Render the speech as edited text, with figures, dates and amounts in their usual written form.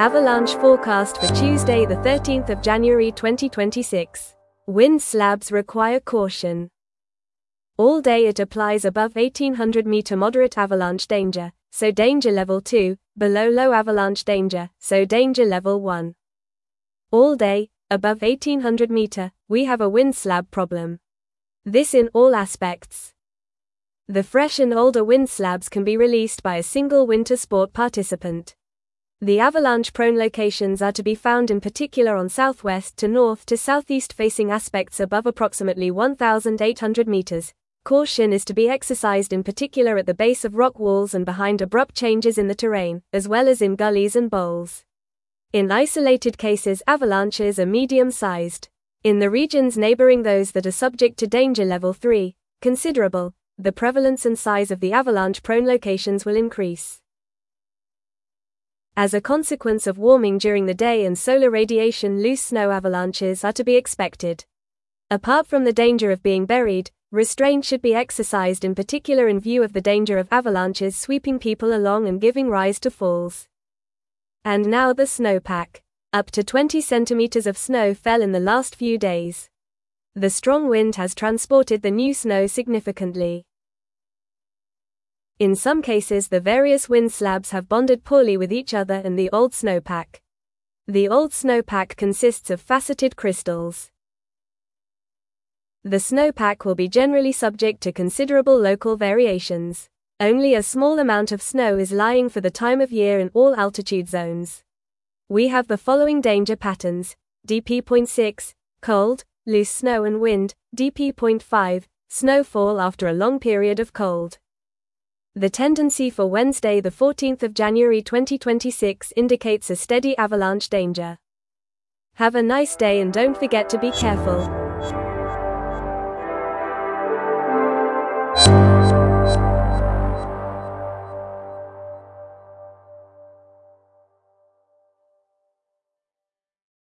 Avalanche forecast for Tuesday, the 13th of January 2026. Wind slabs require caution. All day it applies above 1800 meter moderate avalanche danger, so danger level 2, below low avalanche danger, so danger level 1. All day, above 1800 meter, we have a wind slab problem. This in all aspects. The fresh and older wind slabs can be released by a single winter sport participant. The avalanche-prone locations are to be found in particular on southwest to north to southeast facing aspects above approximately 1,800 meters. Caution is to be exercised in particular at the base of rock walls and behind abrupt changes in the terrain, as well as in gullies and bowls. In isolated cases, avalanches are medium-sized. In the regions neighboring those that are subject to danger level 3, considerable, the prevalence and size of the avalanche-prone locations will increase. As a consequence of warming during the day and solar radiation, loose snow avalanches are to be expected. Apart from the danger of being buried, restraint should be exercised in particular in view of the danger of avalanches sweeping people along and giving rise to falls. And now the snowpack. Up to 20 centimeters of snow fell in the last few days. The strong wind has transported the new snow significantly. In some cases, the various wind slabs have bonded poorly with each other and the old snowpack. The old snowpack consists of faceted crystals. The snowpack will be generally subject to considerable local variations. Only a small amount of snow is lying for the time of year in all altitude zones. We have the following danger patterns: DP.6, cold, loose snow and wind; DP.5, snowfall after a long period of cold. The tendency for Wednesday, the 14th of January 2026 indicates a steady avalanche danger. Have a nice day and don't forget to be careful.